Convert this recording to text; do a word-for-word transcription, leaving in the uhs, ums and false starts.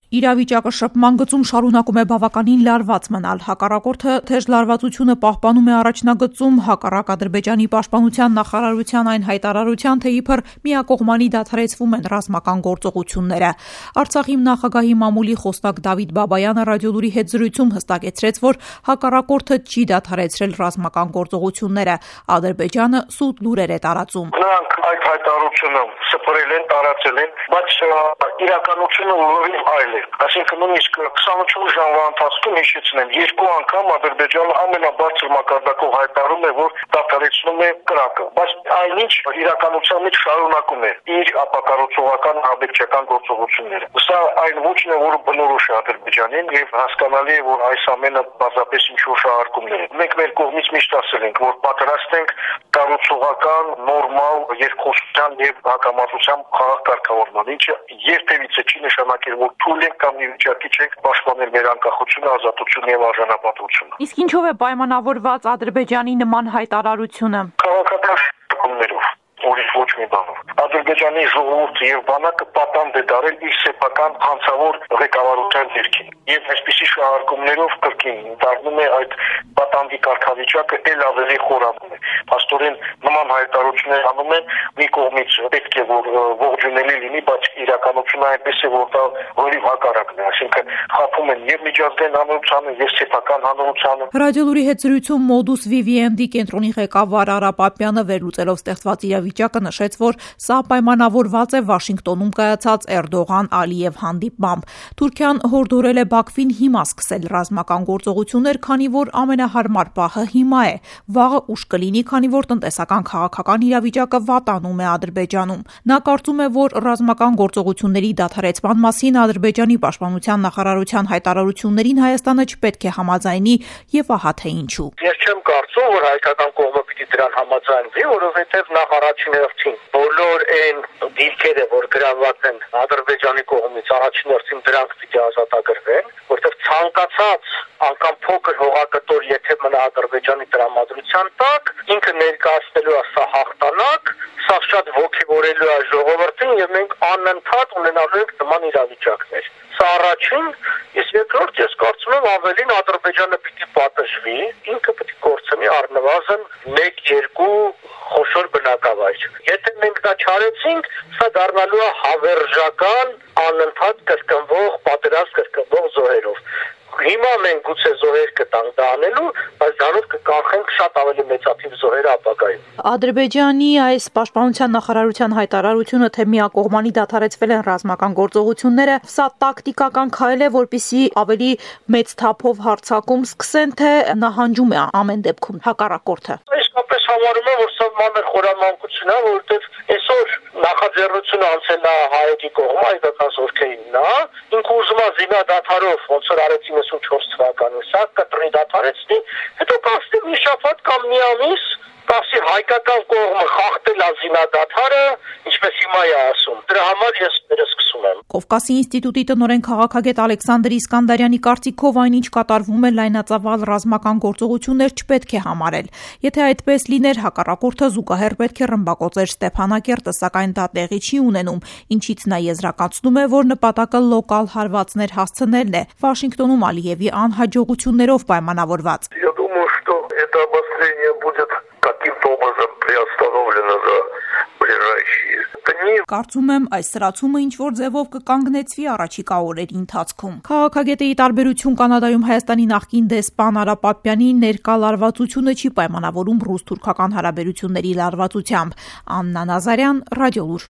Իրավիճակը շփման գծում շարունակում է բավականին լարված մնալ։ Հակառակորդը թեժ լարվածությունը պահպանում է առաջնագծում, հակառակ Ադրբեջանի պաշտպանության նախարարության այն հայտարարության, թե իբր միակողմանի դադարեցվում են ռազմական գործողությունները։ Արցախի նախագահի մամուլի խոսնակ Դավիթ Բաբայանը ռադիոլուրի հետ զրույցում հստակեցրեց, որ հակառակորդը չի դադարեցրել ռազմական գործողությունները։ Ադրբեջանը սուտ լուրեր է տարածում։ Նրանք այդ հայտարարությունը սփռել են, տարածել են, բայց իրականությունը լուրին այլ է։ Այսինքն նույնիսկ քսանուչորս ժամվա ընթացքում հիշեցնեմ, երկու անգամ Ադրբեջանը ամենաբարձր մակարդակով հայտարարում է, որ դադարեցնում է կրակը, բայց այնինչ իրականության մեջ շարունակում է իր ապակառուցողական աբեկչական գործողությունները։ Սա այն ոչն է, որը բնորոշ է Ադրբեջանին, եւ հասկանալի է, որ այս ամենը բացապես ինչ-որ շահարկումներ են։ Մենք մեր կողմից միշտ ասել ենք, որ պատրաստ ենք կառուցողական, նորմալ երկխոսության եւ հակամարտության խաղաղ կարգավորման, ինչը երբևիցե չի նշանակել, որ թույլ ենք կամ մի վիճակի չենք պաշտպանել մեր անկախությունը, ազատությունը եւ արժանապատվությունը։ Իսկ ինչով է պայմանավորված Ադրբեջանի նման հայտարարությունը։ Քաղաքական շփումներով, ուրիշ ոչ մի բանով։ Ադրբեջանի ժողովուրդը եւ բանակը պատանդ է դարել իր սեփական հանցավոր ղեկավարության դիրքին։ Եվ այսպիսի շահարկումներով կրկին դառնում է այդ պատանդի կարգավիճակը ել ավելի խորանում է։ Փաստորեն նման հայտարարություններ անում են մի կողմից պետք է որ ողջունելի լինի, բայց իրականությունը այնպես է, որ դա որի հակառակն է, այսինքն խափում են եւ միջազգային հանրությանը եւ սեփական հանրությանը։ Ռադիոլուրի հետ զրույցում Modus Vivendi կենտրոնի ղեկավար Արա Պապյանը վերլուծելով ստեղծված իրավիճակը նշեց, որ սա պայմանավորված է Վաշինգտոնում կայացած Էրդողան-Ալիև հանդիպմամբ։ Թուրքիան հորդորել է Բաքվին հիմա սկսել ռազմական գործողություններ, քանի որ ամենահարմար պահը հիմա է։ Վաղը ուշ կլինի, քանի որ տնտեսական քաղաքական իրավիճակը վատանում է Ադրբեջանում։ Նա կարծում է, որ ռազմական գործողությունների դադարեցման մասին Ադրբեջանի պաշտպանության նախարարության հայտարարություններին Հայաստանը չպետք է համաձայնի եւ ահա թե ինչու։ Ես չեմ կարծում, որ հայկական կողմը պիտի դրան համաձայնվի, որովհետեւ նախ առաջին հերթին բոլոր այն դիրքերը, որ գրաված են Ադրբեջանի կողմից, առաջին հերթին դրանք պիտի ազատագրվեն, որտեղ ցանկացած անգամ փոքր հողակտոր, եթե մնա Ադրբեջանի տրամադրության տակ, ինքը ներկայացնելու է սա հաղթանակ, սա շատ ոգևորելու է ժողովրդին եւ մենք անընդհատ ունենալու ենք նման իրավիճակներ։ Սա առաջին, իսկ երկրորդ ես կարծում եմ ավելին Ադրբեջանը պիտի պատժվի, ինքը պիտի կորցնի առնվազն մեկ-երկու խոշոր բնակավայր։ Եթե մենք դա չարեցինք, սա դառնալու է հավերժական, անընդհատ կրկնվող, պատերազմ կրկնվող զոհերով։ Հիմա մենք գուցե զոհեր կտանք դա անելու, բայց դրանով կկանխենք շատ ավելի մեծաթիվ զոհեր ապագայում։ Ադրբեջանի այս պաշտպանության նախարարության հայտարարությունը, թե միակողմանի դադարեցվել են ռազմական գործողությունները, սա տակտիկական քայլ է, որպեսզի ավելի մեծ թափով հարձակում սկսեն, թե նահանջում է ամեն դեպքում հակառակորդը։ Իսկապես համարում եմ, որ սա մանր խորամանկություն է, որովհետև այսօր նախաձեռնությունը անցել է հայերի կողմը, հայկական զորքերին, ինքը ուզում է զինադադարով, ոնց որ արեց իննսունչորս թվականին, սա կտրի դադարեցնի, հետո կասի մի շաբաթ կամ մի ամիս, կասի հայկական կողմը խախտել է զինադադարը, ինչպես հիմա է ասում։ Դրա համար ես վերսկսում եմ։ Կովկասի ինստիտուտի տնօրեն քաղաքագետ Ալեքսանդր Իսկանդարյանի կարծիքով այն, ինչ կատարվում է լայնածավալ ռազմական գործողություններ, չպետք է համարել։ Եթե այդպես լիներ, հակառակորդը զուգահեռ պետք է ռմբակոծեր Ստեփանակերտը, սակայն դա տեղի չի ունենում, ինչից նա եզրակացնում է, որ նպատակը լոկալ հարվածներ հասցնելն է, Վաշինգտոնում Ալիևի անհաջողություններով պայմանավորված։ Я думаю, что это обострение будет каким-то образом приостановлено за ближайшие дни. Կարծում եմ, այս սրացումը ինչ-որ ձևով կկանգնեցվի առաջիկա օրերի ընթացքում։ Քաղաքագետի տարբերություն Կանադայում Հայաստանի նախկին դեսպան Արա Պապյանի ներկա լարվածությունը չի պայմանավորում ռուս-թուրքական հարաբերությունների լարվածությամբ։ Աննա Նազարյան, Ռադիոլուր։